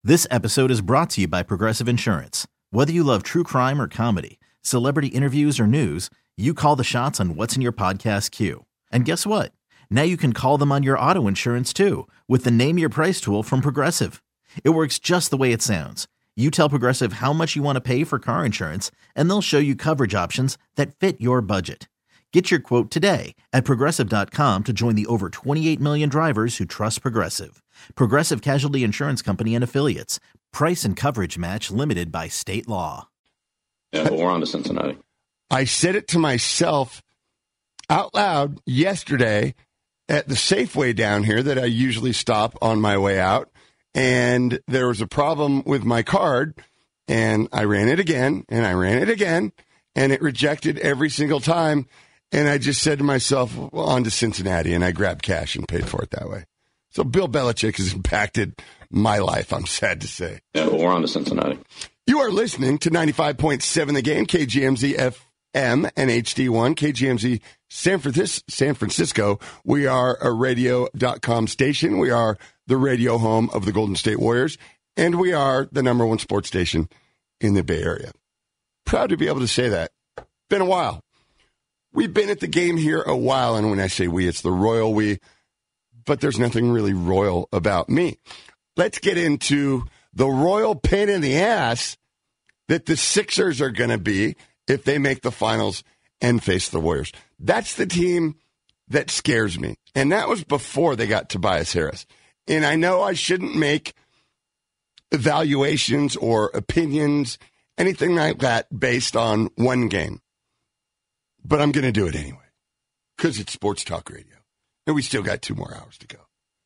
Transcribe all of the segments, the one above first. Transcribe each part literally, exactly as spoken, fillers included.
This episode is brought to you by Progressive Insurance. Whether you love true crime or comedy, celebrity interviews or news, you call the shots on what's in your podcast queue. And guess what? Now you can call them on your auto insurance too with the Name Your Price tool from Progressive. It works just the way it sounds. You tell Progressive how much you want to pay for car insurance, and they'll show you coverage options that fit your budget. Get your quote today at Progressive dot com to join the over twenty-eight million drivers who trust Progressive. Progressive Casualty Insurance Company and Affiliates. Price and coverage match limited by state law. Yeah, but we're on to Cincinnati. I said it to myself out loud yesterday at the Safeway down here that I usually stop on my way out. And there was a problem with my card, and I ran it again, and I ran it again, and it rejected every single time. And I just said to myself, well, on to Cincinnati, and I grabbed cash and paid for it that way. So Bill Belichick has impacted my life, I'm sad to say. Yeah, but we're on to Cincinnati. You are listening to ninety-five point seven The Game, K G M Z F M and H D one, K G M Z San Francisco. San Francisco. We are a radio dot com station. We are the radio home of the Golden State Warriors, and we are the number one sports station in the Bay Area. Proud to be able to say that. Been a while. We've been at the game here a while, and when I say we, it's the royal we, but there's nothing really royal about me. Let's get into the royal pain in the ass that the Sixers are going to be if they make the finals and face the Warriors. That's the team that scares me, and that was before they got Tobias Harris. And I know I shouldn't make evaluations or opinions, anything like that, based on one game. But I'm going to do it anyway, because it's Sports Talk Radio, and we still got two more hours to go.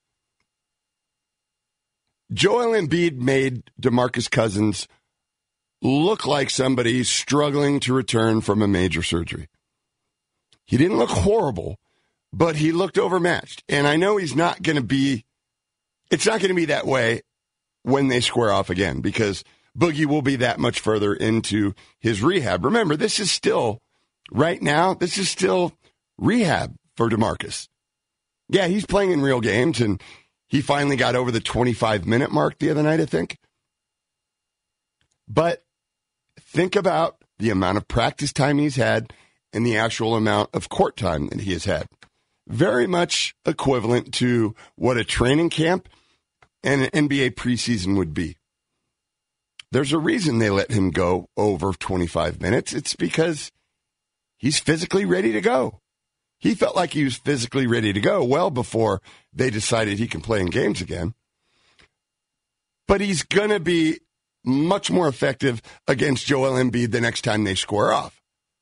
Joel Embiid made DeMarcus Cousins look like somebody struggling to return from a major surgery. He didn't look horrible, but he looked overmatched. And I know he's not going to be, it's not going to be that way when they square off again, because Boogie will be that much further into his rehab. Remember, this is still, right now, this is still rehab for DeMarcus. Yeah, he's playing in real games, and he finally got over the twenty-five minute mark the other night, I think. But think about the amount of practice time he's had and the actual amount of court time that he has had. Very much equivalent to what a training camp and an N B A preseason would be. There's a reason they let him go over twenty-five minutes. It's because he's physically ready to go. He felt like he was physically ready to go well before they decided he can play in games again. But he's going to be much more effective against Joel Embiid the next time they square off.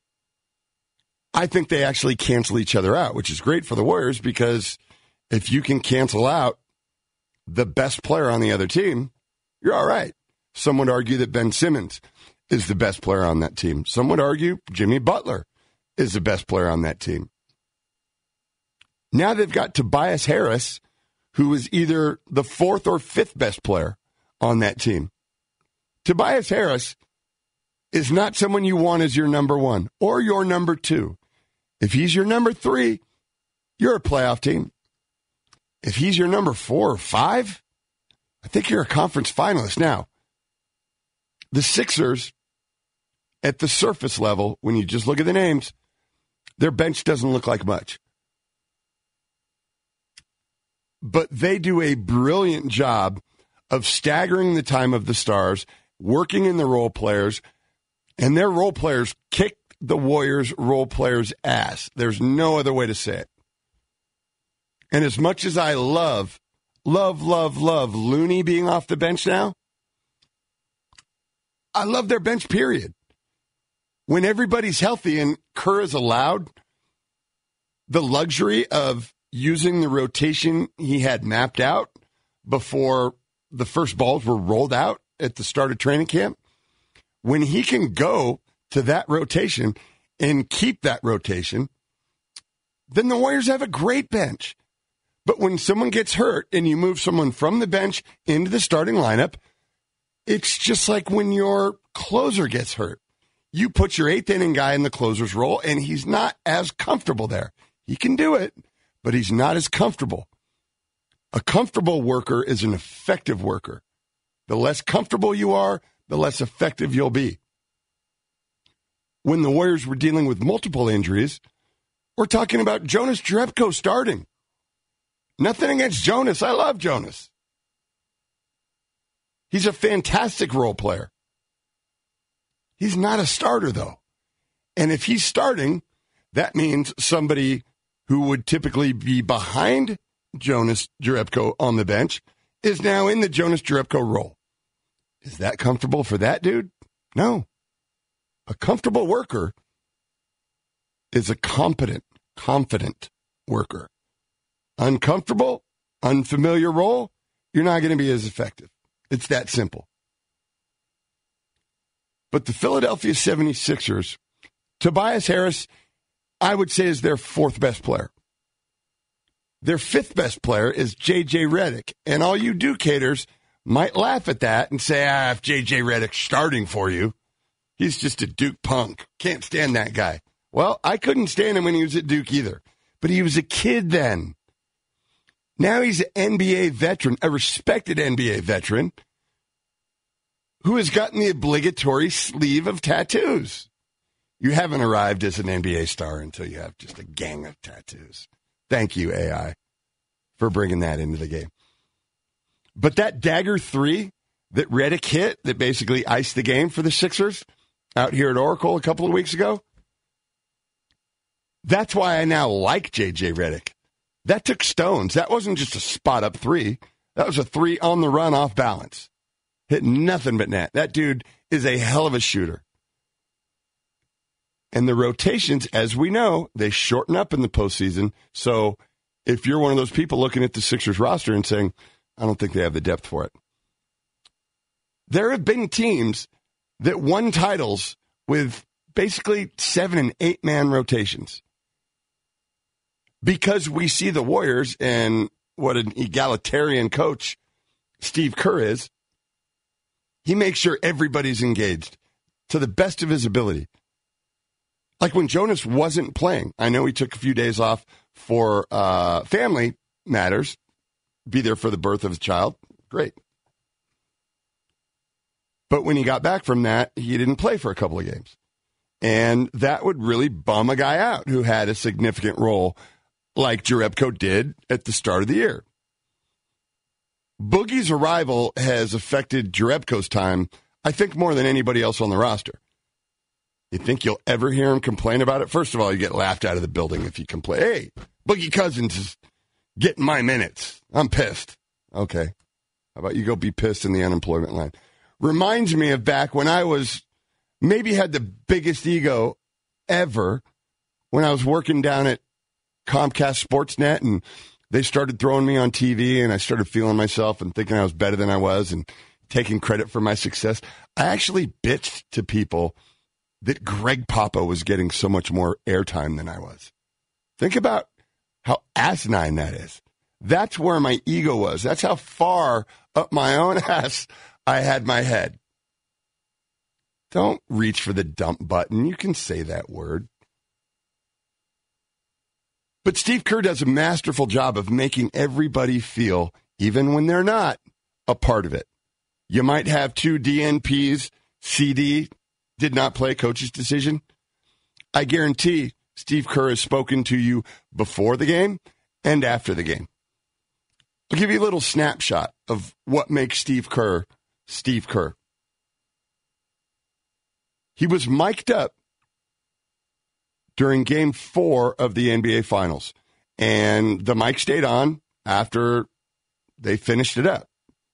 I think they actually cancel each other out, which is great for the Warriors, because if you can cancel out the best player on the other team, you're all right. Some would argue that Ben Simmons is the best player on that team. Some would argue Jimmy Butler is the best player on that team. Now they've got Tobias Harris, who is either the fourth or fifth best player on that team. Tobias Harris is not someone you want as your number one or your number two. If he's your number three, you're a playoff team. If he's your number four or five, I think you're a conference finalist. Now, the Sixers, at the surface level, when you just look at the names, their bench doesn't look like much. But they do a brilliant job of staggering the time of the stars, working in the role players, and their role players kick the Warriors' role players' ass. There's no other way to say it. And as much as I love, love, love, love Looney being off the bench now, I love their bench, period. When everybody's healthy and Kerr is allowed the luxury of using the rotation he had mapped out before the first balls were rolled out at the start of training camp, when he can go to that rotation and keep that rotation, then the Warriors have a great bench. But when someone gets hurt and you move someone from the bench into the starting lineup, it's just like when your closer gets hurt. You put your eighth inning guy in the closer's role, and he's not as comfortable there. He can do it, but he's not as comfortable. A comfortable worker is an effective worker. The less comfortable you are, the less effective you'll be. When the Warriors were dealing with multiple injuries, we're talking about Jonas Jerebko starting. Nothing against Jonas. I love Jonas. He's a fantastic role player. He's not a starter, though. And if he's starting, that means somebody who would typically be behind Jonas Jerebko on the bench is now in the Jonas Jerebko role. Is that comfortable for that dude? No. A comfortable worker is a competent, confident worker. Uncomfortable, unfamiliar role, you're not going to be as effective. It's that simple. But the Philadelphia seventy-sixers, Tobias Harris, I would say, is their fourth best player. Their fifth best player is J J Redick. And all you Duke-haters might laugh at that and say, ah, if J J Redick's starting for you, he's just a Duke punk. Can't stand that guy. Well, I couldn't stand him when he was at Duke either. But he was a kid then. Now he's an N B A veteran, a respected N B A veteran, who has gotten the obligatory sleeve of tattoos. You haven't arrived as an N B A star until you have just a gang of tattoos. Thank you, A I, for bringing that into the game. But that dagger three that Redick hit that basically iced the game for the Sixers out here at Oracle a couple of weeks ago, that's why I now like J J Redick. That took stones. That wasn't just a spot-up three. That was a three on the run off balance. Hit nothing but net. That dude is a hell of a shooter. And the rotations, as we know, they shorten up in the postseason. So if you're one of those people looking at the Sixers roster and saying, I don't think they have the depth for it. There have been teams that won titles with basically seven and eight man rotations. Because we see the Warriors and what an egalitarian coach Steve Kerr is, he makes sure everybody's engaged to the best of his ability. Like when Jonas wasn't playing, I know he took a few days off for uh, family matters, be there for the birth of his child. Great. But when he got back from that, he didn't play for a couple of games. And that would really bum a guy out who had a significant role like Jerebko did at the start of the year. Boogie's arrival has affected Jerebko's time, I think, more than anybody else on the roster. You think you'll ever hear him complain about it? First of all, you get laughed out of the building if you complain. Hey, Boogie Cousins is getting my minutes. I'm pissed. Okay. How about you go be pissed in the unemployment line? Reminds me of back when I was, maybe had the biggest ego ever when I was working down at Comcast Sportsnet and they started throwing me on T V and I started feeling myself and thinking I was better than I was and taking credit for my success. I actually bitched to people that Greg Papa was getting so much more airtime than I was. Think about how asinine that is. That's where my ego was. That's how far up my own ass I had my head. Don't reach for the dump button. You can say that word. But Steve Kerr does a masterful job of making everybody feel, even when they're not, a part of it. You might have two D N Ps, C D, did not play, coach's decision. I guarantee Steve Kerr has spoken to you before the game and after the game. I'll give you a little snapshot of what makes Steve Kerr Steve Kerr. He was mic'd up during game four of the N B A Finals, and the mic stayed on after they finished it up.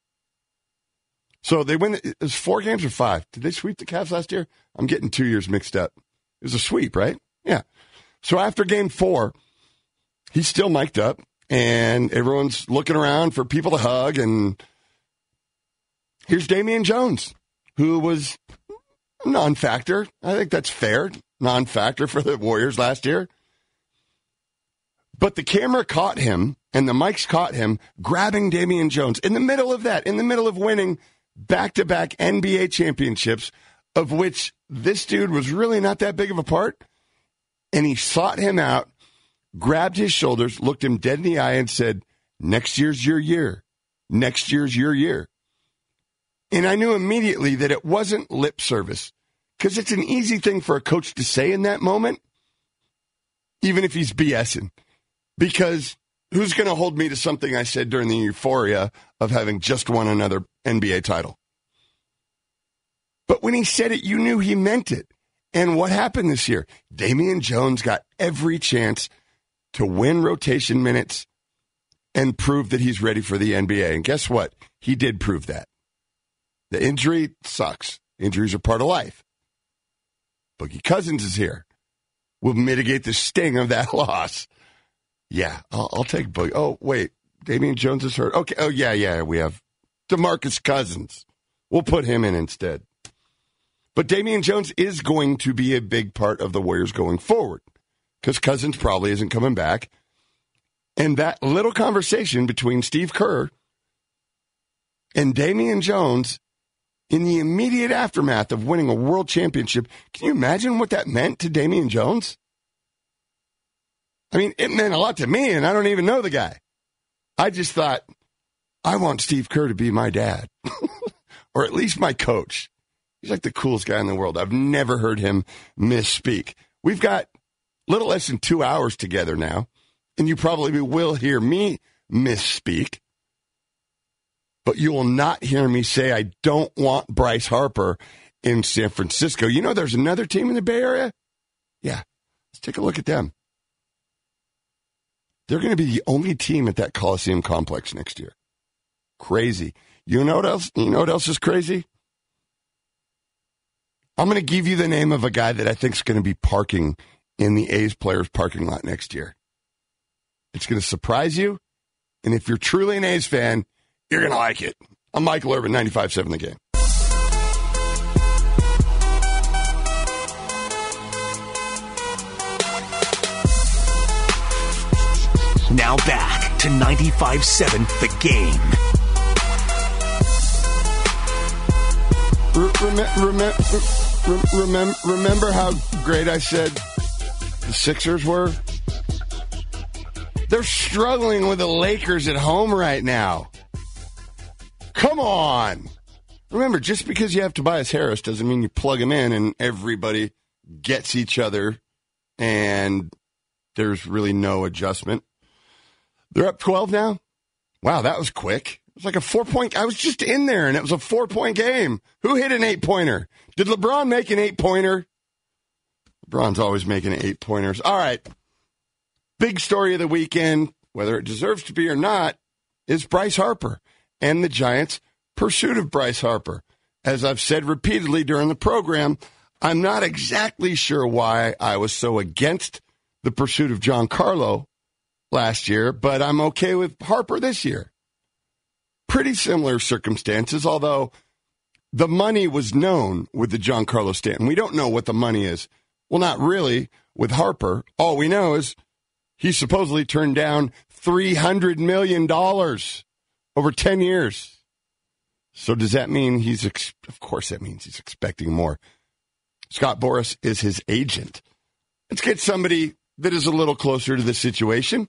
So they win. It was four games or five. Did they sweep the Cavs last year? I'm getting two years mixed up. It was a sweep, right? Yeah. So after game four, he's still mic'd up, and everyone's looking around for people to hug, and here's Damian Jones, who was a non-factor. I think that's fair. Non-factor for the Warriors last year. But the camera caught him, and the mics caught him, grabbing Damian Jones in the middle of that, in the middle of winning back-to-back N B A championships, of which this dude was really not that big of a part. And he sought him out, grabbed his shoulders, looked him dead in the eye, and said, next year's your year. Next year's your year. And I knew immediately that it wasn't lip service, because it's an easy thing for a coach to say in that moment, even if he's BSing. Because who's going to hold me to something I said during the euphoria of having just won another N B A title? But when he said it, you knew he meant it. And what happened this year? Damian Jones got every chance to win rotation minutes and prove that he's ready for the N B A. And guess what? He did prove that. The injury sucks. Injuries are part of life. Boogie Cousins is here. We'll mitigate the sting of that loss. Yeah, I'll, I'll take Boogie. Oh, wait. Damian Jones is hurt. Okay. Oh, yeah, yeah. We have DeMarcus Cousins. We'll put him in instead. But Damian Jones is going to be a big part of the Warriors going forward, because Cousins probably isn't coming back. And that little conversation between Steve Kerr and Damian Jones in the immediate aftermath of winning a world championship, can you imagine what that meant to Damian Jones? I mean, it meant a lot to me, and I don't even know the guy. I just thought, I want Steve Kerr to be my dad, or at least my coach. He's like the coolest guy in the world. I've never heard him misspeak. We've got little less than two hours together now, and you probably will hear me misspeak, but you will not hear me say I don't want Bryce Harper in San Francisco. You know there's another team in the Bay Area? Yeah, let's take a look at them. They're going to be the only team at that Coliseum complex next year. Crazy. You know what else? You know what else is crazy? I'm going to give you the name of a guy that I think is going to be parking in the A's players' parking lot next year. It's going to surprise you, and if you're truly an A's fan, you're going to like it. I'm Michael Irvin, ninety-five point seven The Game. Now back to ninety-five point seven The Game. Remember, remember, remember how great I said the Sixers were? They're struggling with the Lakers at home right now. Come on. Remember, just because you have Tobias Harris doesn't mean you plug him in and everybody gets each other and there's really no adjustment. They're up twelve now? Wow, that was quick. It was like a four-point – I was just in there, and it was a four-point game. Who hit an eight-pointer? Did LeBron make an eight-pointer? LeBron's always making eight-pointers. All right. Big story of the weekend, whether it deserves to be or not, is Bryce Harper and the Giants' pursuit of Bryce Harper. As I've said repeatedly during the program, I'm not exactly sure why I was so against the pursuit of Giancarlo last year, but I'm okay with Harper this year. Pretty similar circumstances, although the money was known with the Giancarlo Stanton. We don't know what the money is. Well, not really with Harper. All we know is he supposedly turned down three hundred million dollars over ten years. So does that mean he's, ex- of course that means he's expecting more. Scott Boras is his agent. Let's get somebody that is a little closer to the situation.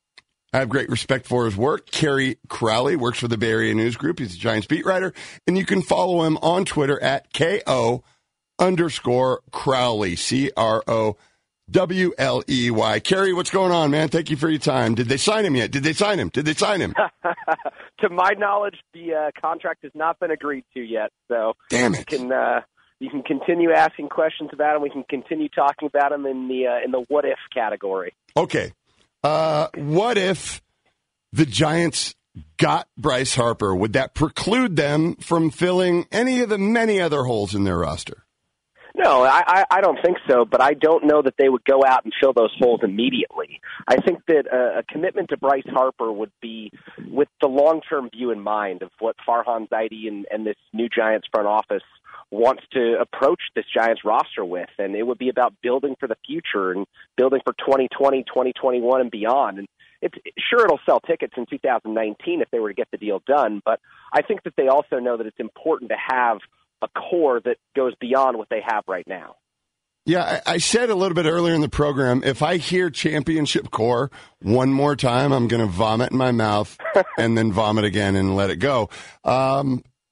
I have great respect for his work. Kerry Crowley works for the Bay Area News Group. He's a Giants beat writer, and you can follow him on Twitter at K O underscore Crowley, C R O W L E Y. Kerry, what's going on, man? Thank you for your time. Did they sign him yet? Did they sign him? Did they sign him? To my knowledge, the uh, contract has not been agreed to yet. So damn it. You can, uh, you can continue asking questions about him. We can continue talking about him in the uh, in the what if category. Okay. Uh, what if the Giants got Bryce Harper? Would that preclude them from filling any of the many other holes in their roster? No, I, I don't think so, but I don't know that they would go out and fill those holes immediately. I think that a, a commitment to Bryce Harper would be with the long-term view in mind of what Farhan Zaidi and, and this new Giants front office wants to approach this Giants roster with, and it would be about building for the future and building for twenty twenty, twenty twenty-one, and beyond. And it's sure it'll sell tickets in two thousand nineteen if they were to get the deal done, but I think that they also know that it's important to have a core that goes beyond what they have right now. Yeah, I, I said a little bit earlier in the program, if I hear championship core one more time, I'm going to vomit in my mouth and then vomit again and let it go. Um,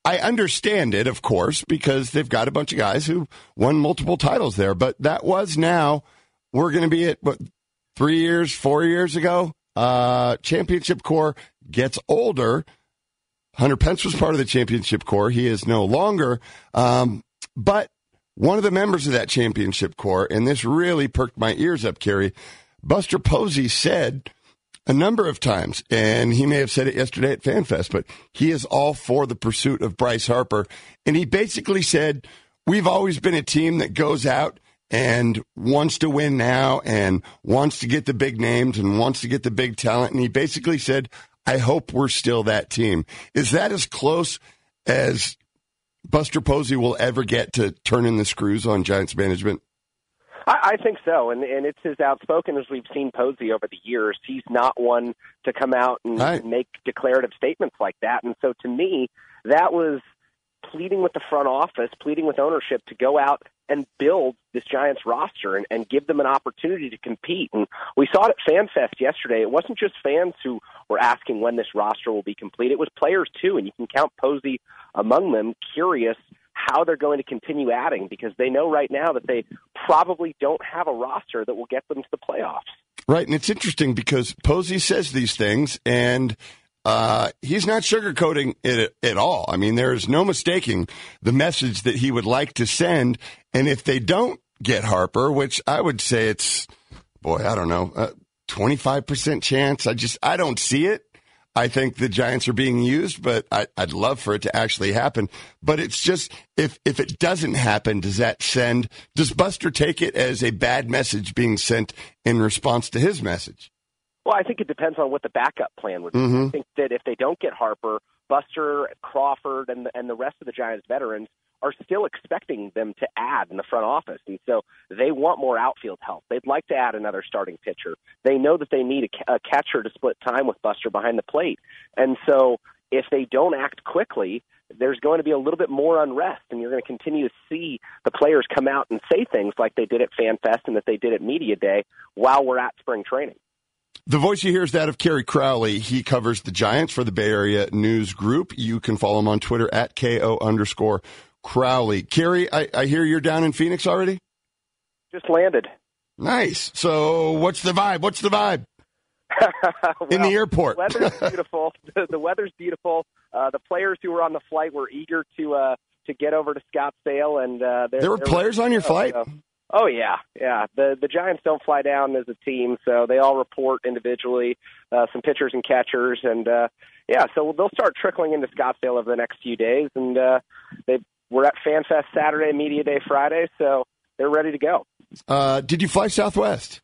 I understand it, of course, because they've got a bunch of guys who won multiple titles there. But that was now, we're going to be at, what, three years, four years ago? Uh, championship core gets older. Hunter Pence was part of the championship core. He is no longer. Um, but one of the members of that championship core, and this really perked my ears up, Kerry, Buster Posey said a number of times, and he may have said it yesterday at FanFest, but he is all for the pursuit of Bryce Harper. And he basically said, we've always been a team that goes out and wants to win now and wants to get the big names and wants to get the big talent. And he basically said, I hope we're still that team. Is that as close as Buster Posey will ever get to turning the screws on Giants management? I, I think so, and, and it's as outspoken as we've seen Posey over the years. He's not one to come out and right. make declarative statements like that. And so to me, that was pleading with the front office, pleading with ownership to go out and build this Giants roster and, and give them an opportunity to compete. And we saw it at FanFest yesterday. It wasn't just fans who were asking when this roster will be complete. It was players, too, and you can count Posey among them, curious how they're going to continue adding because they know right now that they probably don't have a roster that will get them to the playoffs. Right, and it's interesting because Posey says these things, and uh, he's not sugarcoating it at all. I mean, there is no mistaking the message that he would like to send, and if they don't get Harper, which I would say it's, boy, I don't know, uh, twenty-five percent chance. I just, I don't see it. I think the Giants are being used, but I, I'd love for it to actually happen. But it's just, if if it doesn't happen, does that send, does Buster take it as a bad message being sent in response to his message? Well, I think it depends on what the backup plan would be. Mm-hmm. I think that if they don't get Harper, Buster, Crawford, and the, and the rest of the Giants veterans are still expecting them to add in the front office. And so they want more outfield help. They'd like to add another starting pitcher. They know that they need a, a catcher to split time with Buster behind the plate. And so if they don't act quickly, there's going to be a little bit more unrest, and you're going to continue to see the players come out and say things like they did at FanFest and that they did at Media Day while we're at spring training. The voice you hear is that of Kerry Crowley. He covers the Giants for the Bay Area News Group. You can follow him on Twitter at KO underscore Crowley. Kerry, I, I hear you're down in Phoenix already? Just landed. Nice. So what's the vibe? What's the vibe? well, in the airport. The weather's beautiful. The, the weather's beautiful. Uh, the players who were on the flight were eager to uh, to get over to Scottsdale. And uh, There were players on your flight? So. Oh, yeah, yeah. The the Giants don't fly down as a team, so they all report individually, uh, some pitchers and catchers. And, uh, yeah, so they'll start trickling into Scottsdale over the next few days. And uh, they we're at FanFest Saturday, Media Day Friday, so they're ready to go. Uh, did you fly Southwest?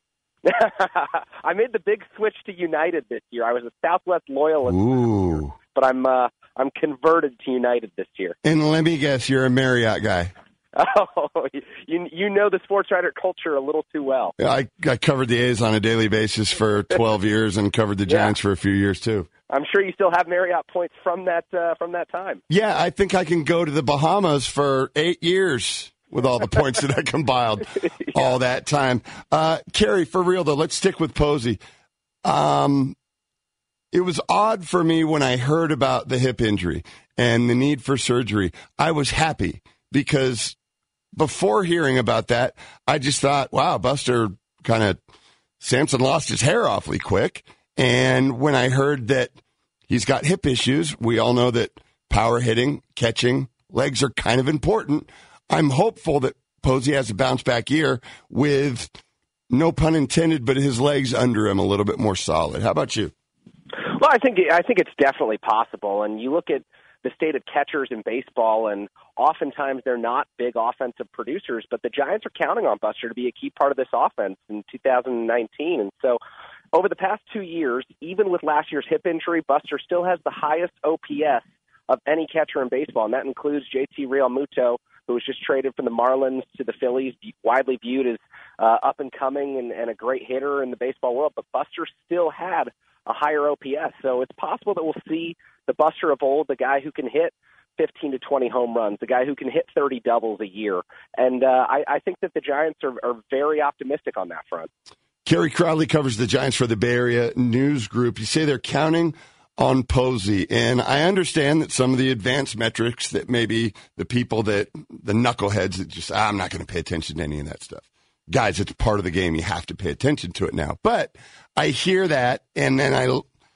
I made the big switch to United this year. I was a Southwest loyalist, Ooh. but I'm uh, I'm converted to United this year. And let me guess, you're a Marriott guy. Oh, you you know the sports writer culture a little too well. I, I covered the A's on a daily basis for twelve years and covered the Giants yeah. for a few years, too. I'm sure you still have Marriott points from that uh, from that time. Yeah, I think I can go to the Bahamas for eight years with all the points that I compiled yeah. all that time. Uh, Kerry, for real, though, let's stick with Posey. Um, it was odd for me when I heard about the hip injury and the need for surgery. I was happy because before hearing about that, I just thought, wow, Buster kind of, Samson lost his hair awfully quick. And when I heard that he's got hip issues, we all know that power hitting, catching, legs are kind of important. I'm hopeful that Posey has a bounce back year with, no pun intended, but his legs under him a little bit more solid. How about you? Well, I think I think it's definitely possible. And you look at the state of catchers in baseball, and oftentimes they're not big offensive producers, but the Giants are counting on Buster to be a key part of this offense in two thousand nineteen. And so over the past two years, even with last year's hip injury, Buster still has the highest O P S of any catcher in baseball, and that includes J T Realmuto, who was just traded from the Marlins to the Phillies, widely viewed as uh, up-and-coming and, and a great hitter in the baseball world. But Buster still had a higher O P S, so it's possible that we'll see the Buster of old, the guy who can hit fifteen to twenty home runs, the guy who can hit thirty doubles a year. And uh, I, I think that the Giants are, are very optimistic on that front. Kerry Crowley covers the Giants for the Bay Area News Group. You say they're counting on Posey, and I understand that some of the advanced metrics that maybe the people that, the knuckleheads that just, ah, I'm not going to pay attention to any of that stuff. Guys, it's part of the game. You have to pay attention to it now. But I hear that, and then I,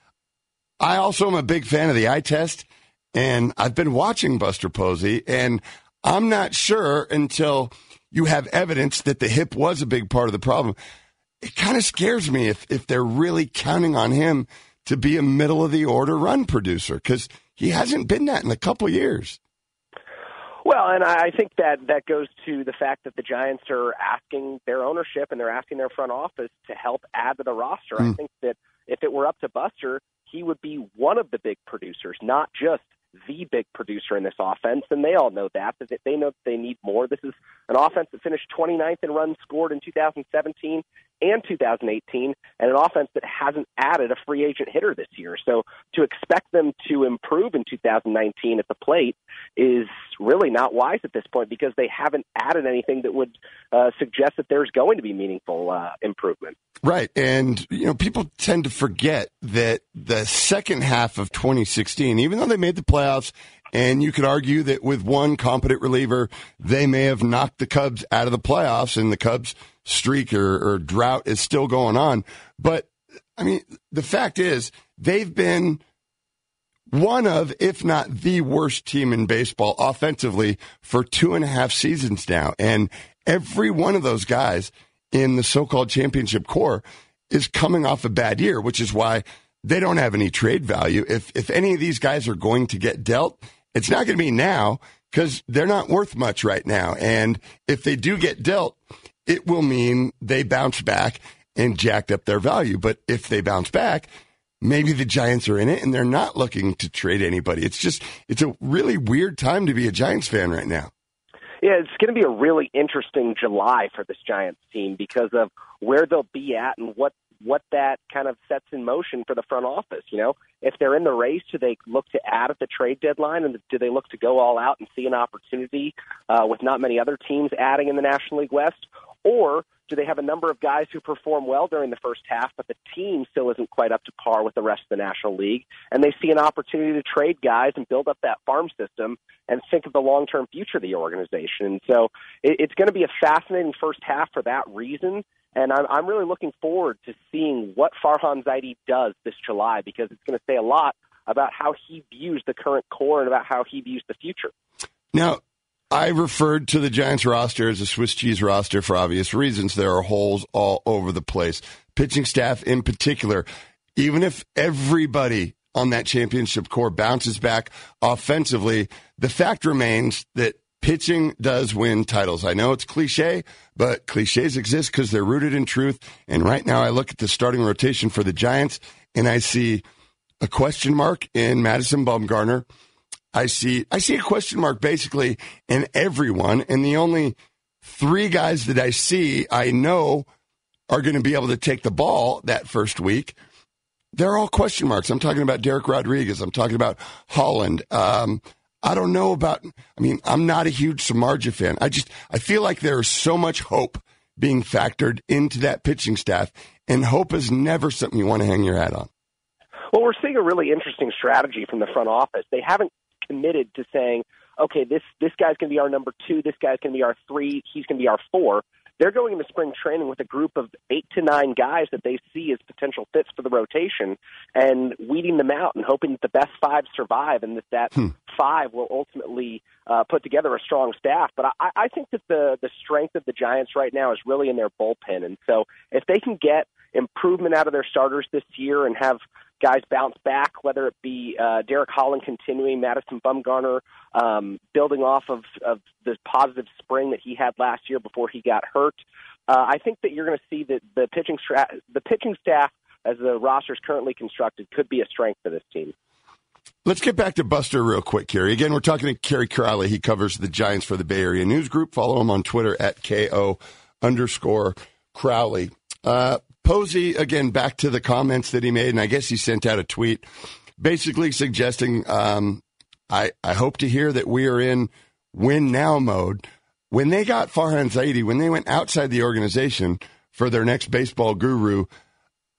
I also am a big fan of the eye test, and I've been watching Buster Posey, and I'm not sure until you have evidence that the hip was a big part of the problem. It kind of scares me if, if they're really counting on him to be a middle-of-the-order run producer, because he hasn't been that in a couple years. Well, and I think that that goes to the fact that the Giants are asking their ownership and they're asking their front office to help add to the roster. Mm. I think that if it were up to Buster, he would be one of the big producers, not just the big producer in this offense, and they all know that. That they know that they need more. This is an offense that finished twenty-ninth in runs scored in two thousand seventeen and two thousand eighteen, and an offense that hasn't added a free agent hitter this year. So to expect them to improve in two thousand nineteen at the plate is really not wise at this point, because they haven't added anything that would uh, suggest that there's going to be meaningful uh, improvement. Right, and you know, people tend to forget that the second half of twenty sixteen, even though they made the playoffs, and you could argue that with one competent reliever, they may have knocked the Cubs out of the playoffs, and the Cubs streak or, or drought is still going on. But, I mean, the fact is, they've been one of, if not the worst team in baseball offensively for two and a half seasons now. And every one of those guys in the so-called championship core is coming off a bad year, which is why they don't have any trade value. If if any of these guys are going to get dealt, it's not going to be now, because they're not worth much right now. And if they do get dealt, it will mean they bounce back and jacked up their value. But if they bounce back, maybe the Giants are in it and they're not looking to trade anybody. It's just, it's a really weird time to be a Giants fan right now. Yeah, it's going to be a really interesting July for this Giants team because of where they'll be at and what what that kind of sets in motion for the front office. You know, if they're in the race, do they look to add at the trade deadline, and do they look to go all out and see an opportunity uh, with not many other teams adding in the National League West? Or do they have a number of guys who perform well during the first half, but the team still isn't quite up to par with the rest of the National League, and they see an opportunity to trade guys and build up that farm system and think of the long-term future of the organization? And so it, it's going to be a fascinating first half for that reason, and I'm, I'm really looking forward to seeing what Farhan Zaidi does this July, because it's going to say a lot about how he views the current core and about how he views the future. Now, I referred to the Giants roster as a Swiss cheese roster for obvious reasons. There are holes all over the place. Pitching staff in particular, even if everybody on that championship core bounces back offensively, the fact remains that pitching does win titles. I know it's cliche, but cliches exist because they're rooted in truth. And right now I look at the starting rotation for the Giants and I see a question mark in Madison Bumgarner. I see I see a question mark basically in everyone, and the only three guys that I see I know are going to be able to take the ball that first week. They're all question marks. I'm talking about Derek Rodriguez. I'm talking about Holland. Um, I don't know about, I mean, I'm not a huge Samardzija fan. I just, I feel like there is so much hope being factored into that pitching staff, and hope is never something you want to hang your hat on. Well, we're seeing a really interesting strategy from the front office. They haven't committed to saying, okay, this this guy's going to be our number two, this guy's going to be our three, he's going to be our four. They're going into spring training with a group of eight to nine guys that they see as potential fits for the rotation and weeding them out and hoping that the best five survive and that that hmm. five will ultimately uh, put together a strong staff. But I, I think that the, the strength of the Giants right now is really in their bullpen. And so if they can get improvement out of their starters this year and have guys bounce back, whether it be uh, Derek Holland continuing, Madison Bumgarner um, building off of, of the positive spring that he had last year before he got hurt. Uh, I think that you're going to see that the pitching stra- the pitching staff, as the roster is currently constructed, could be a strength for this team. Let's get back to Buster real quick, Kerry. Again, we're talking to Kerry Crowley. He covers the Giants for the Bay Area News Group. Follow him on Twitter at KO underscore Crowley. Uh, Posey, again, back to the comments that he made, and I guess he sent out a tweet basically suggesting, um, I, I hope to hear that we are in win now mode. When they got Farhan Zaidi, when they went outside the organization for their next baseball guru,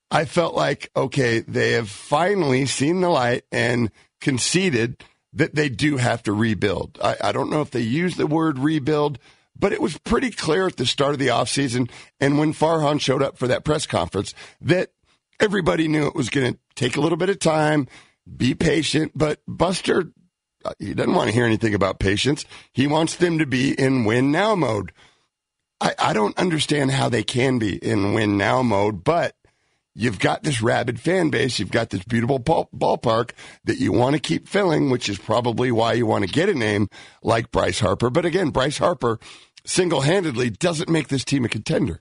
I felt like, okay, they have finally seen the light and conceded that they do have to rebuild. I, I don't know if they used the word rebuild, but it was pretty clear at the start of the offseason and when Farhan showed up for that press conference that everybody knew it was going to take a little bit of time, be patient. But Buster, he doesn't want to hear anything about patience. He wants them to be in win-now mode. I, I don't understand how they can be in win-now mode, but you've got this rabid fan base. You've got this beautiful ball, ballpark that you want to keep filling, which is probably why you want to get a name like Bryce Harper. But again, Bryce Harper single-handedly doesn't make this team a contender.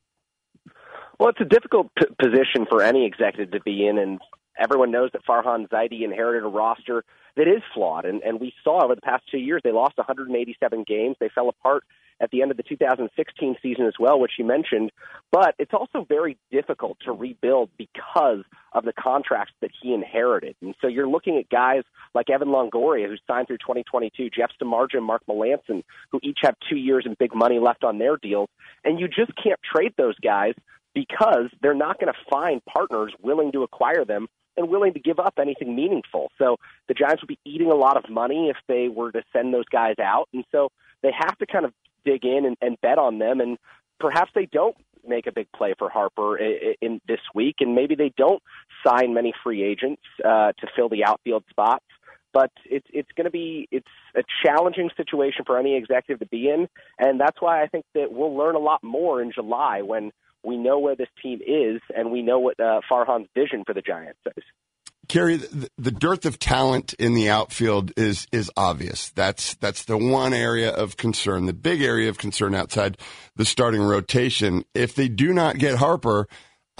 Well, it's a difficult p- position for any executive to be in, and everyone knows that Farhan Zaidi inherited a roster that is flawed. And, and we saw over the past two years, they lost one hundred eighty-seven games. They fell apart at the end of the two thousand sixteen season as well, which you mentioned. But it's also very difficult to rebuild because of the contracts that he inherited. And so you're looking at guys like Evan Longoria, who signed through twenty twenty-two, Jeff Samardzija and Mark Melancon, who each have two years and big money left on their deals. And you just can't trade those guys because they're not going to find partners willing to acquire them and willing to give up anything meaningful. So the Giants would be eating a lot of money if they were to send those guys out. And so they have to kind of dig in and, and bet on them. And perhaps they don't make a big play for Harper in, in this week, and maybe they don't sign many free agents uh, to fill the outfield spots. But it's it's going to be it's a challenging situation for any executive to be in, and that's why I think that we'll learn a lot more in July when we know where this team is and we know what uh, Farhan's vision for the Giants is. Kerry, the, the dearth of talent in the outfield is is obvious. That's that's the one area of concern, the big area of concern outside the starting rotation. If they do not get Harper,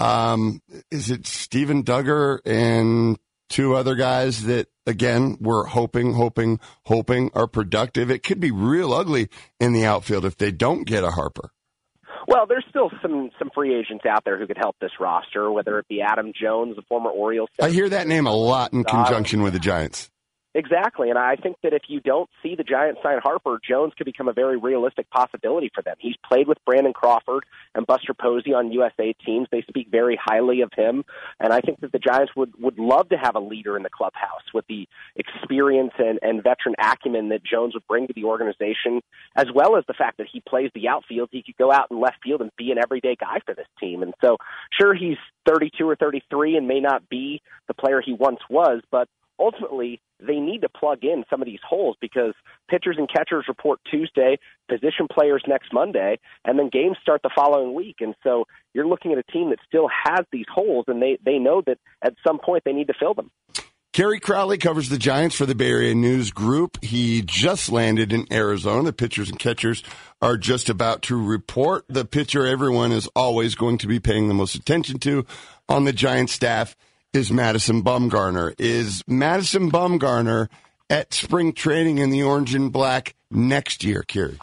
um, is it Steven Duggar and two other guys that, again, we're hoping, hoping, hoping are productive? It could be real ugly in the outfield if they don't get a Harper. Well, there's still some some free agents out there who could help this roster, whether it be Adam Jones, the former Orioles. I hear that name a lot in conjunction with the Giants. Exactly, and I think that if you don't see the Giants sign Harper, Jones could become a very realistic possibility for them. He's played with Brandon Crawford and Buster Posey on U S A teams. They speak very highly of him, and I think that the Giants would, would love to have a leader in the clubhouse with the experience and, and veteran acumen that Jones would bring to the organization, as well as the fact that he plays the outfield. He could go out in left field and be an everyday guy for this team. And so, sure, he's thirty-two or thirty-three and may not be the player he once was, but ultimately, they need to plug in some of these holes because pitchers and catchers report Tuesday, position players next Monday, and then games start the following week. And so you're looking at a team that still has these holes, and they, they know that at some point they need to fill them. Kerry Crowley covers the Giants for the Bay Area News Group. He just landed in Arizona. The pitchers and catchers are just about to report. The pitcher everyone is always going to be paying the most attention to on the Giants staff is Madison Bumgarner. Is Madison Bumgarner at spring training in the orange and black next year, Kerry?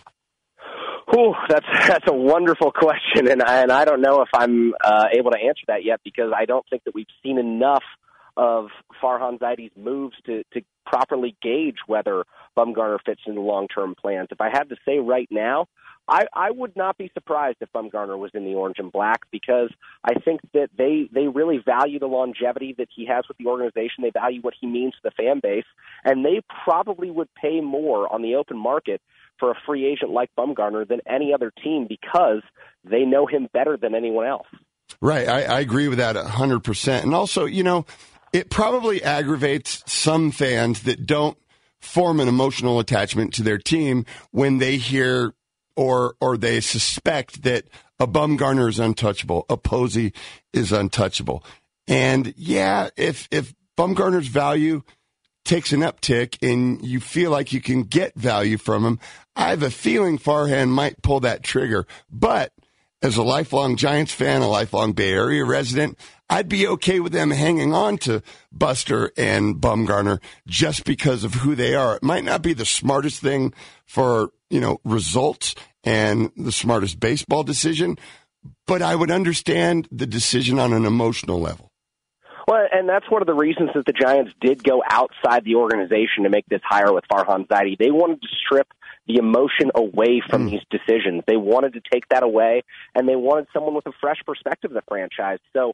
Oh, that's that's a wonderful question, and I, and I don't know if I'm uh, able to answer that yet because I don't think that we've seen enough of Farhan Zaidi's moves to, to properly gauge whether Bumgarner fits in the long-term plans. If I had to say right now, I, I would not be surprised if Bumgarner was in the orange and black because I think that they, they really value the longevity that he has with the organization. They value what he means to the fan base, and they probably would pay more on the open market for a free agent like Bumgarner than any other team because they know him better than anyone else. Right. I, I agree with that one hundred percent. And also, you know, it probably aggravates some fans that don't form an emotional attachment to their team when they hear or or they suspect that a Bumgarner is untouchable, a Posey is untouchable. And yeah, if if Bumgarner's value takes an uptick and you feel like you can get value from him, I have a feeling Farhan might pull that trigger. But as a lifelong Giants fan, a lifelong Bay Area resident, I'd be okay with them hanging on to Buster and Bumgarner just because of who they are. It might not be the smartest thing for, you know, results and the smartest baseball decision, but I would understand the decision on an emotional level. Well, and that's one of the reasons that the Giants did go outside the organization to make this hire with Farhan Zaidi. They wanted to strip the emotion away from mm. these decisions. They wanted to take that away, and they wanted someone with a fresh perspective of the franchise. So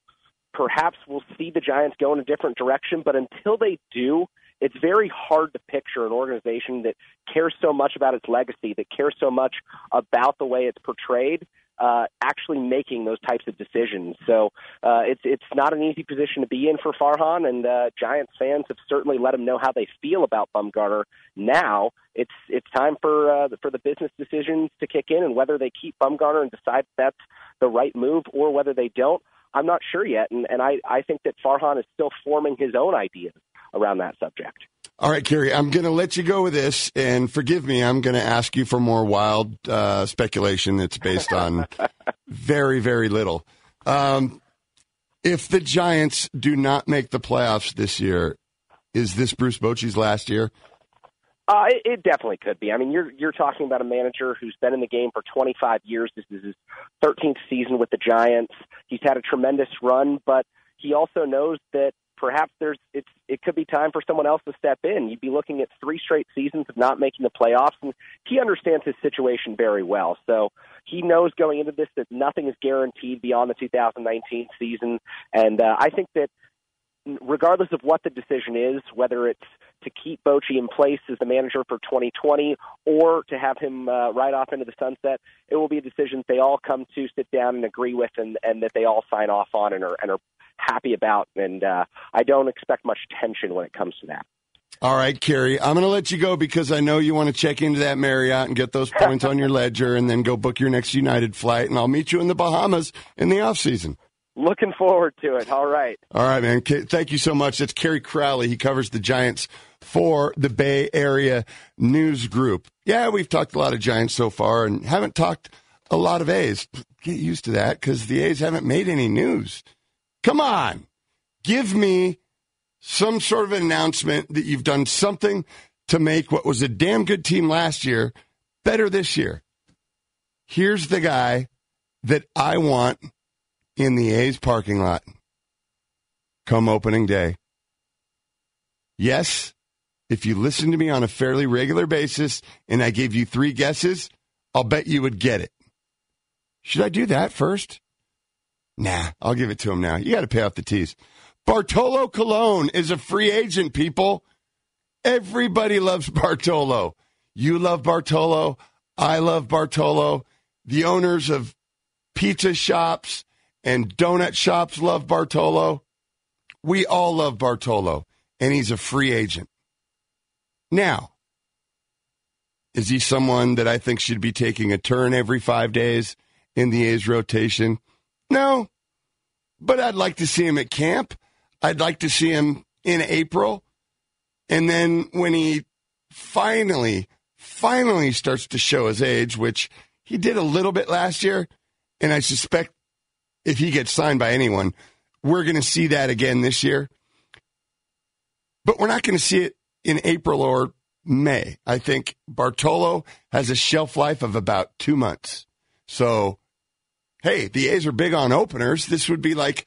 perhaps we'll see the Giants go in a different direction. But until they do, it's very hard to picture an organization that cares so much about its legacy, that cares so much about the way it's portrayed, uh, actually making those types of decisions. So uh, it's it's not an easy position to be in for Farhan, and uh, Giants fans have certainly let him know how they feel about Bumgarner. Now it's it's time for uh, for the business decisions to kick in, and whether they keep Bumgarner and decide that's the right move or whether they don't, I'm not sure yet. And, and I, I think that Farhan is still forming his own ideas around that subject. All right, Kerry, I'm going to let you go with this, and forgive me, I'm going to ask you for more wild uh, speculation that's based on very, very little. Um, if the Giants do not make the playoffs this year, is this Bruce Bochy's last year? Uh, it, it definitely could be. I mean, you're you're talking about a manager who's been in the game for twenty-five years. This is his thirteenth season with the Giants. He's had a tremendous run, but he also knows that perhaps there's it's it could be time for someone else to step in. You'd be looking at three straight seasons of not making the playoffs, and he understands his situation very well. So he knows going into this that nothing is guaranteed beyond the two thousand nineteen season, and uh, I think that regardless of what the decision is, whether it's to keep Bochy in place as the manager for twenty twenty or to have him uh, ride off into the sunset, it will be a decision they all come to sit down and agree with, and, and that they all sign off on and are, and are happy about. And uh, I don't expect much tension when it comes to that. All right, Kerry, I'm going to let you go because I know you want to check into that Marriott and get those points on your ledger and then go book your next United flight, and I'll meet you in the Bahamas in the off season. Looking forward to it. All right. All right, man. Thank you so much. That's Kerry Crowley. He covers the Giants for the Bay Area News Group. Yeah, we've talked a lot of Giants so far and haven't talked a lot of A's. Get used to that because the A's haven't made any news. Come on. Give me some sort of announcement that you've done something to make what was a damn good team last year better this year. Here's the guy that I want in the A's parking lot come opening day. Yes, if you listen to me on a fairly regular basis and I gave you three guesses, I'll bet you would get it. Should I do that first? Nah, I'll give it to him now. You got to pay off the tease. Bartolo Colon is a free agent, people. Everybody loves Bartolo. You love Bartolo. I love Bartolo. The owners of pizza shops and donut shops love Bartolo. We all love Bartolo, and he's a free agent. Now, is he someone that I think should be taking a turn every five days in the A's rotation? No, but I'd like to see him at camp. I'd like to see him in April. And then when he finally, finally starts to show his age, which he did a little bit last year, and I suspect if he gets signed by anyone, we're going to see that again this year. But we're not going to see it in April or May. I think Bartolo has a shelf life of about two months. So, hey, the A's are big on openers. This would be like,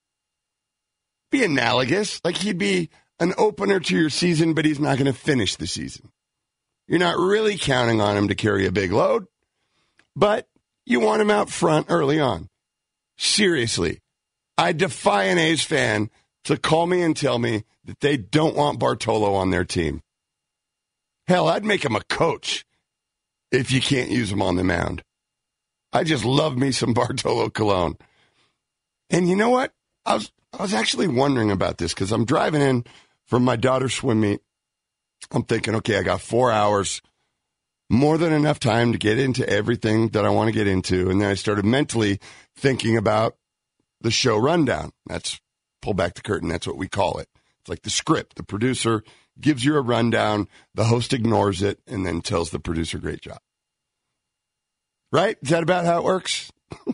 be analogous. Like he'd be an opener to your season, but he's not going to finish the season. You're not really counting on him to carry a big load, but you want him out front early on. Seriously, I defy an A's fan to call me and tell me that they don't want Bartolo on their team. Hell, I'd make him a coach if you can't use him on the mound. I just love me some Bartolo Colon. And you know what? I was I was actually wondering about this because I'm driving in from my daughter's swim meet. I'm thinking, okay, I got four hours, more than enough time to get into everything that I want to get into. And then I started mentally thinking about the show rundown. That's pull back the curtain. That's what we call it. It's like the script. The producer gives you a rundown. The host ignores it and then tells the producer, great job. Right? Is that about how it works?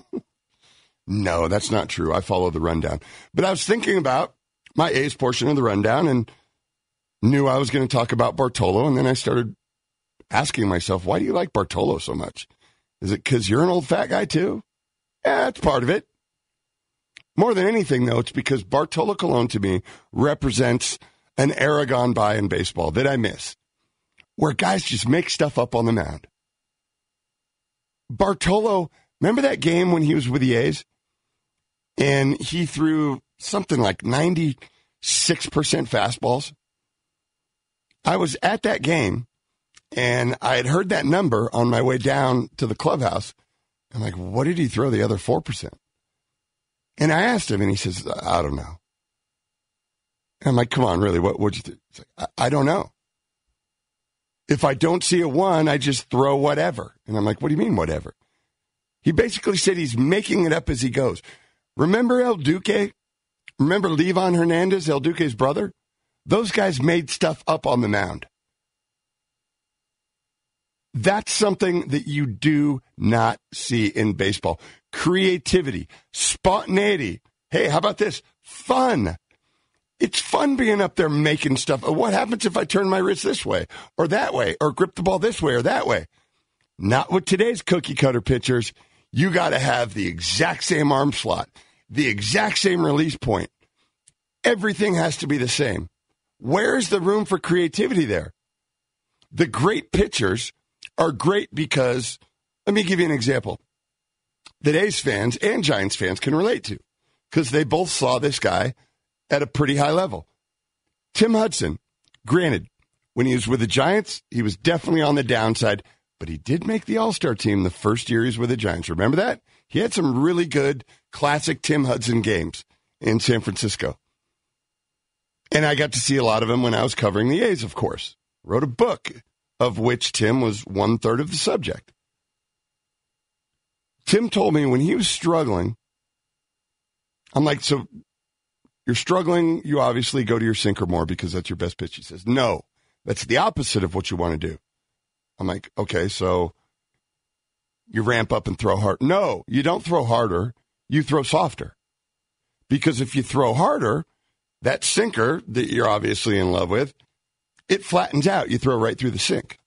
No, that's not true. I follow the rundown. But I was thinking about my A's portion of the rundown and knew I was going to talk about Bartolo. And then I started asking myself, why do you like Bartolo so much? Is it because you're an old fat guy too? Yeah, that's part of it. More than anything, though, it's because Bartolo Colon to me represents an era gone by in baseball that I miss, where guys just make stuff up on the mound. Bartolo, remember that game when he was with the A's? And he threw something like ninety-six percent fastballs. I was at that game, and I had heard that number on my way down to the clubhouse. I'm like, what did he throw the other four percent? And I asked him, and he says, I don't know. And I'm like, come on, really, what would you do? He's like, I, I don't know. If I don't see a one, I just throw whatever. And I'm like, what do you mean whatever? He basically said he's making it up as he goes. Remember El Duque? Remember Levon Hernandez, El Duque's brother? Those guys made stuff up on the mound. That's something that you do not see in baseball. Creativity, spontaneity. Hey, how about this? Fun. It's fun being up there making stuff. What happens if I turn my wrist this way or that way or grip the ball this way or that way? Not with today's cookie cutter pitchers. You got to have the exact same arm slot, the exact same release point. Everything has to be the same. Where's the room for creativity there? The great pitchers are great because, let me give you an example that A's fans and Giants fans can relate to because they both saw this guy at a pretty high level. Tim Hudson, granted, when he was with the Giants, he was definitely on the downside, but he did make the All-Star team the first year he was with the Giants. Remember that? He had some really good classic Tim Hudson games in San Francisco. And I got to see a lot of them when I was covering the A's, of course. Wrote a book of which Tim was one-third of the subject. Tim told me when he was struggling, I'm like, so you're struggling, you obviously go to your sinker more because that's your best pitch. He says, no, that's the opposite of what you want to do. I'm like, okay, so you ramp up and throw hard. No, you don't throw harder, you throw softer. Because if you throw harder, that sinker that you're obviously in love with, it flattens out. You throw right through the sink.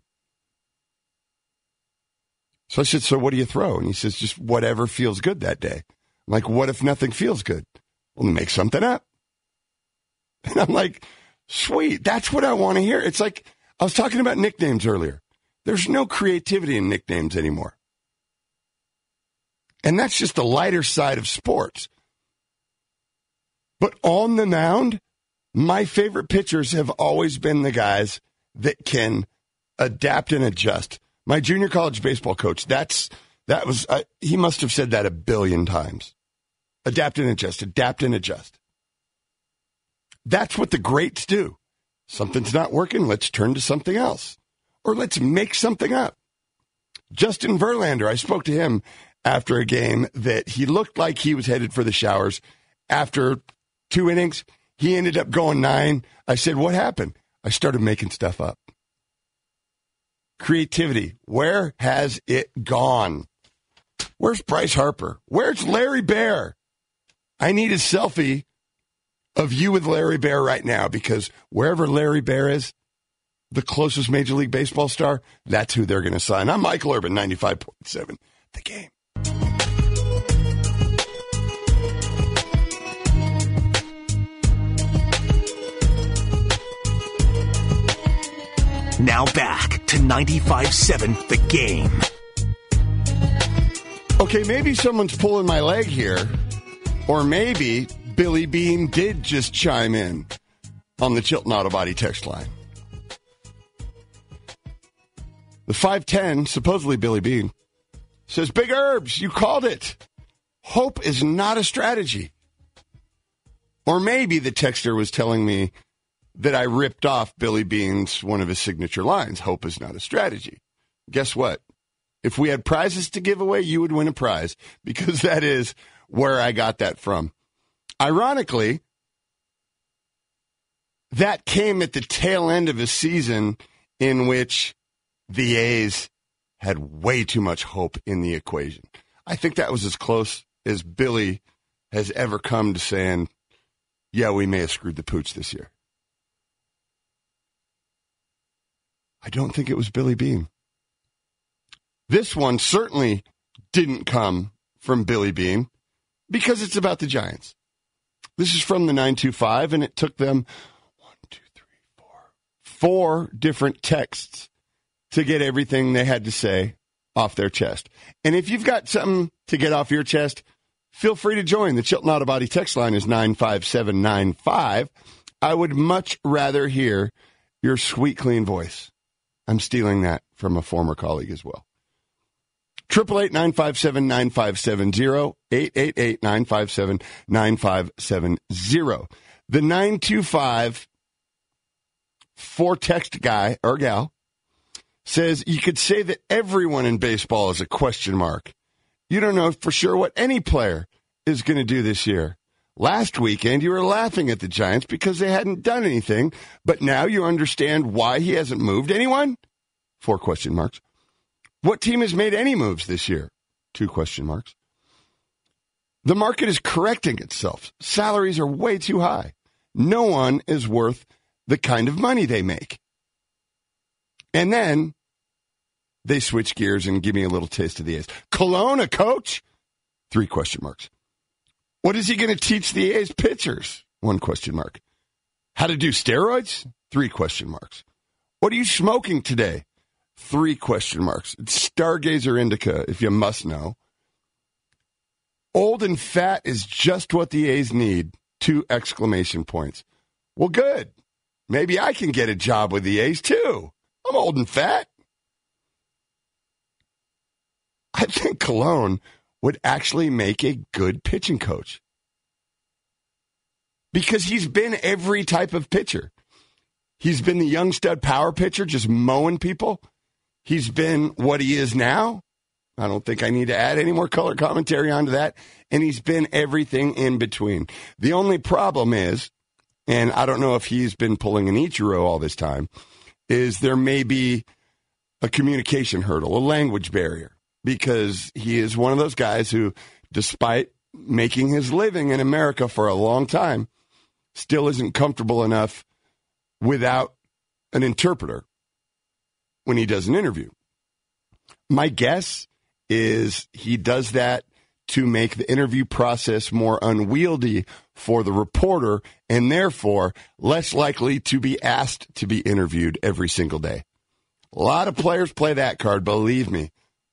So I said, so what do you throw? And he says, just whatever feels good that day. I'm like, what if nothing feels good? Well, make something up. And I'm like, sweet, that's what I want to hear. It's like, I was talking about nicknames earlier. There's no creativity in nicknames anymore. And that's just the lighter side of sports. But on the mound, my favorite pitchers have always been the guys that can adapt and adjust. My junior college baseball coach, that's that was uh, he must have said that a billion times. Adapt and adjust, adapt and adjust. That's what the greats do. Something's not working, let's turn to something else. Or let's make something up. Justin Verlander, I spoke to him after a game that he looked like he was headed for the showers. After two innings, he ended up going nine. I said, what happened? I started making stuff up. Creativity, where has it gone? Where's Bryce Harper? Where's Larry Baer? I need a selfie of you with Larry Baer right now, because wherever Larry Baer is, the closest Major League Baseball star, that's who they're going to sign. I'm Michael Urban, ninety-five point seven, The Game. Now back to ninety-five point seven The Game. Okay, maybe someone's pulling my leg here, or maybe Billy Bean did just chime in on the Chilton Auto Body text line. The five ten, supposedly Billy Bean, says, Big Herbs, you called it. Hope is not a strategy. Or maybe the texter was telling me that I ripped off Billy Bean's, one of his signature lines, hope is not a strategy. Guess what? If we had prizes to give away, you would win a prize, because that is where I got that from. Ironically, that came at the tail end of a season in which the A's had way too much hope in the equation. I think that was as close as Billy has ever come to saying, yeah, we may have screwed the pooch this year. I don't think it was Billy Bean. This one certainly didn't come from Billy Bean, because it's about the Giants. This is from the nine two five, and it took them one, two, three, four, four different texts to get everything they had to say off their chest. And if you've got something to get off your chest, feel free to join. The Chilton Auto Body text line is nine five seven nine five. I would much rather hear your sweet, clean voice. I'm stealing that from a former colleague as well. eight eight eight, nine five seven, nine five seven zero, eight eight eight, nine five seven, nine five seven zero. The nine two five four text guy or gal says you could say that everyone in baseball is a question mark. You don't know for sure what any player is going to do this year. Last weekend, you were laughing at the Giants because they hadn't done anything, but now you understand why he hasn't moved anyone? Four question marks. What team has made any moves this year? Two question marks. The market is correcting itself. Salaries are way too high. No one is worth the kind of money they make. And then they switch gears and give me a little taste of the A's. Cologne, a coach? Three question marks. What is he going to teach the A's pitchers? One question mark. How to do steroids? Three question marks. What are you smoking today? Three question marks. It's Stargazer Indica, if you must know. Old and fat is just what the A's need. Two exclamation points. Well, good. Maybe I can get a job with the A's, too. I'm old and fat. I think Cologne would actually make a good pitching coach. Because he's been every type of pitcher. He's been the young stud power pitcher, just mowing people. He's been what he is now. I don't think I need to add any more color commentary onto that. And he's been everything in between. The only problem is, and I don't know if he's been pulling an Ichiro all this time, is there may be a communication hurdle, a language barrier. Because he is one of those guys who, despite making his living in America for a long time, still isn't comfortable enough without an interpreter when he does an interview. My guess is he does that to make the interview process more unwieldy for the reporter and therefore less likely to be asked to be interviewed every single day. A lot of players play that card, believe me.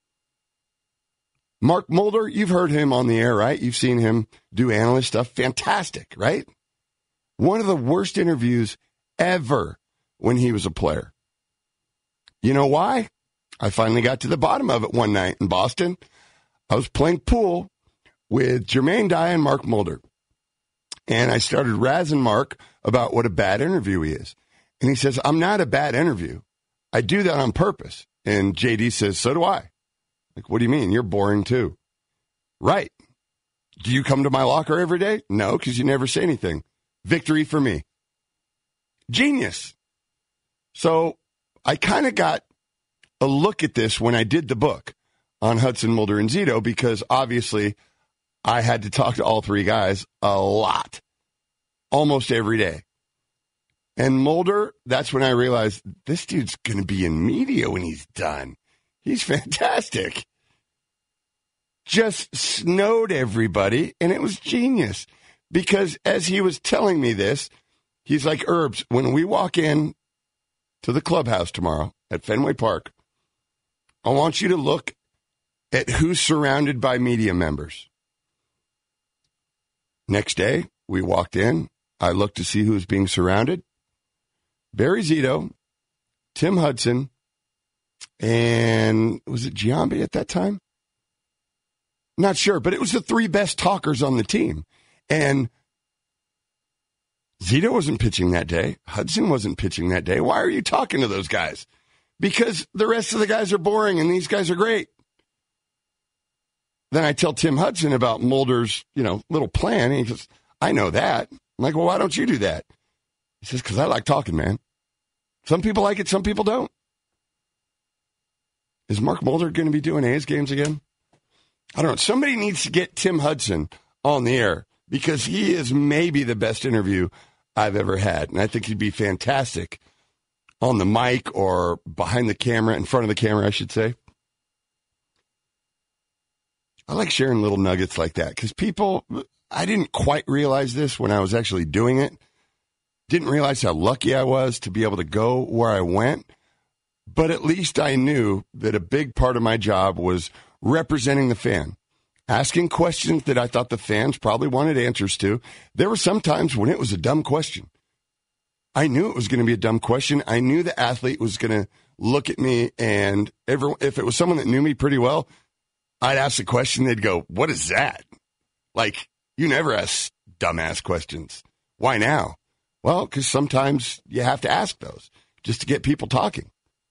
Mark Mulder, you've heard him on the air, right? You've seen him do analyst stuff. Fantastic, right? One of the worst interviews ever when he was a player. You know why? I finally got to the bottom of it one night in Boston. I was playing pool with Jermaine Dye and Mark Mulder. And I started razzing Mark about what a bad interview he is. And he says, I'm not a bad interview. I do that on purpose. And J D says, so do I. Like, what do you mean? You're boring too. Right. Do you come to my locker every day? No, because you never say anything. Victory for me. Genius. So I kind of got a look at this when I did the book on Hudson, Mulder, and Zito, because obviously I had to talk to all three guys a lot, almost every day. And Mulder, that's when I realized this dude's going to be in media when he's done. He's fantastic. Just snowed everybody, and it was genius. Because as he was telling me this, he's like, Herbs, when we walk in to the clubhouse tomorrow at Fenway Park, I want you to look at who's surrounded by media members. Next day, we walked in. I looked to see who was being surrounded. Barry Zito, Tim Hudson, and was it Giambi at that time? Not sure, but it was the three best talkers on the team. And Zito wasn't pitching that day. Hudson wasn't pitching that day. Why are you talking to those guys? Because the rest of the guys are boring and these guys are great. Then I tell Tim Hudson about Mulder's, you know, little plan. And he goes, I know that. I'm like, well, why don't you do that? He says, because I like talking, man. Some people like it, some people don't. Is Mark Mulder going to be doing A's games again? I don't know. Somebody needs to get Tim Hudson on the air because he is maybe the best interview I've ever had. And I think he'd be fantastic on the mic or behind the camera, in front of the camera, I should say. I like sharing little nuggets like that because people, I didn't quite realize this when I was actually doing it. Didn't realize how lucky I was to be able to go where I went. But at least I knew that a big part of my job was representing the fan. asking questions that I thought the fans probably wanted answers to. There were some times when it was a dumb question. I knew it was going to be a dumb question. I knew the athlete was going to look at me, and every, if it was someone that knew me pretty well, I'd ask the question, they'd go, what is that? Like, you never ask dumbass questions. Why now? Well, because sometimes you have to ask those just to get people talking.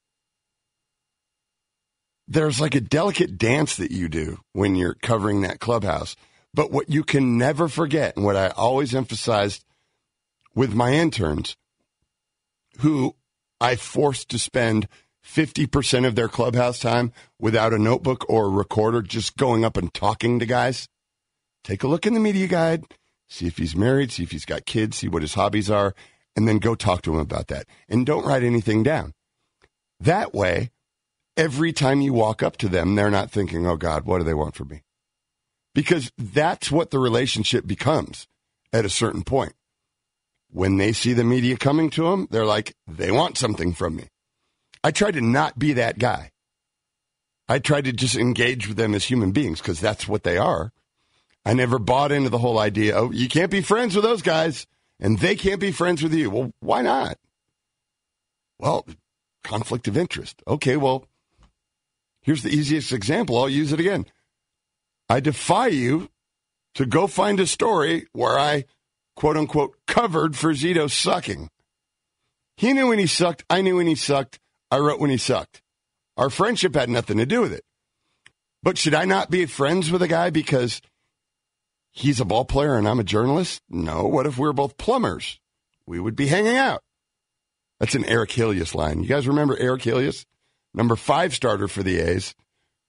There's like a delicate dance that you do when you're covering that clubhouse. But what you can never forget, and what I always emphasized with my interns, who I forced to spend fifty percent of their clubhouse time without a notebook or a recorder, just going up and talking to guys. Take a look in the media guide, see if he's married, see if he's got kids, see what his hobbies are, and then go talk to him about that. And don't write anything down. That way, every time you walk up to them, they're not thinking, oh, God, what do they want from me? Because that's what the relationship becomes at a certain point. When they see the media coming to them, they're like, they want something from me. I try to not be that guy. I try to just engage with them as human beings because that's what they are. I never bought into the whole idea, oh, you can't be friends with those guys and they can't be friends with you. Well, why not? Well, conflict of interest. Okay, well, here's the easiest example. I'll use it again. I defy you to go find a story where I, quote unquote, covered for Zito sucking. He knew when he sucked. I knew when he sucked. I wrote when he sucked. Our friendship had nothing to do with it. But should I not be friends with a guy because he's a ball player and I'm a journalist? No. What if we were both plumbers? We would be hanging out. That's an Eric Helios line. You guys remember Eric Helios? Number five starter for the A's.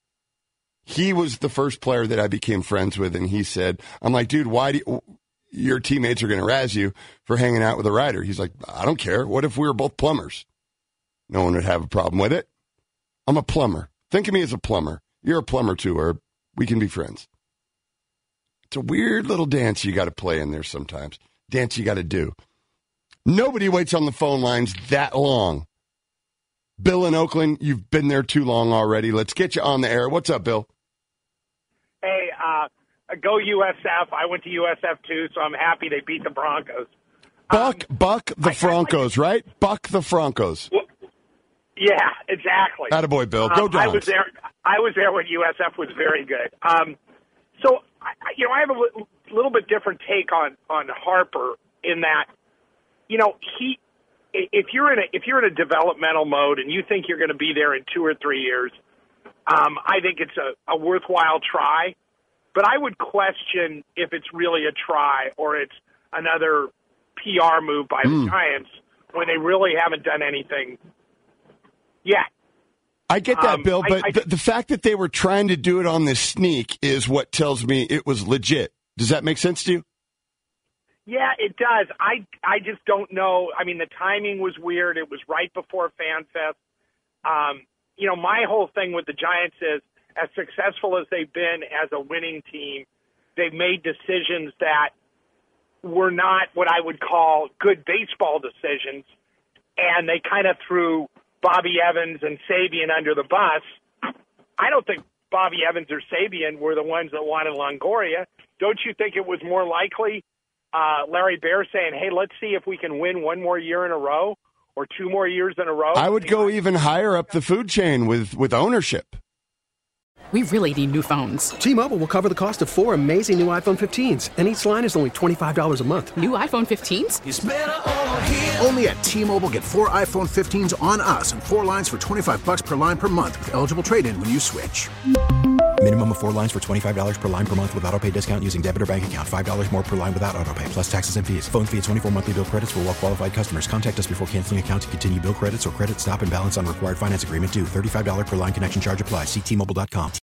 He was the first player that I became friends with, and he said, I'm like, dude, why do you, your teammates are going to razz you for hanging out with a writer? He's like, I don't care. What if we were both plumbers? No one would have a problem with it. I'm a plumber. Think of me as a plumber. You're a plumber too, or we can be friends. It's a weird little dance you got to play in there sometimes. Dance you got to do. Nobody waits on the phone lines that long. Bill in Oakland, you've been there too long already. Let's get you on the air. What's up, Bill? Hey, uh, go U S F. I went to U S F too, so I'm happy they beat the Broncos. Buck, um, Buck the I, Broncos, I, I, right? Buck the Broncos. Well, yeah, exactly. Attaboy, Bill. Go um, Dons. I was there. I was there when U S F was very good. Um, so, I, you know, I have a li- little bit different take on, on Harper in that, you know, he. If you're in a if you're in a developmental mode and you think you're going to be there in two or three years, um, I think it's a, a worthwhile try. But I would question if it's really a try or it's another P R move by mm. the Giants when they really haven't done anything yet. I get that, um, Bill, but I, I, the, the fact that they were trying to do it on this sneak is what tells me it was legit. Does that make sense to you? Yeah, it does. I, I just don't know. I mean, the timing was weird. It was right before FanFest. Um, you know, my whole thing with the Giants is, as successful as they've been as a winning team, they've made decisions that were not what I would call good baseball decisions, and they kind of threw Bobby Evans and Sabian under the bus. I don't think Bobby Evans or Sabian were the ones that wanted Longoria. Don't you think it was more likely Uh, Larry Baer saying, hey, let's see if we can win one more year in a row or two more years in a row? I would go even higher up the food chain with, with ownership. We really need new phones. T-Mobile will cover the cost of four amazing new iPhone fifteens, and each line is only twenty-five dollars a month. New iPhone fifteens? It's better over here. Only at T-Mobile, get four iPhone fifteens on us and four lines for twenty-five bucks per line per month with eligible trade-in when you switch. Minimum of four lines for twenty-five dollars per line per month with autopay discount using debit or bank account. five dollars more per line without autopay, plus taxes and fees. Phone fee at twenty-four monthly bill credits for well-qualified customers. Contact us before canceling account to continue bill credits or credit stop and balance on required finance agreement due. thirty-five dollars per line connection charge applies. See T Mobile dot com.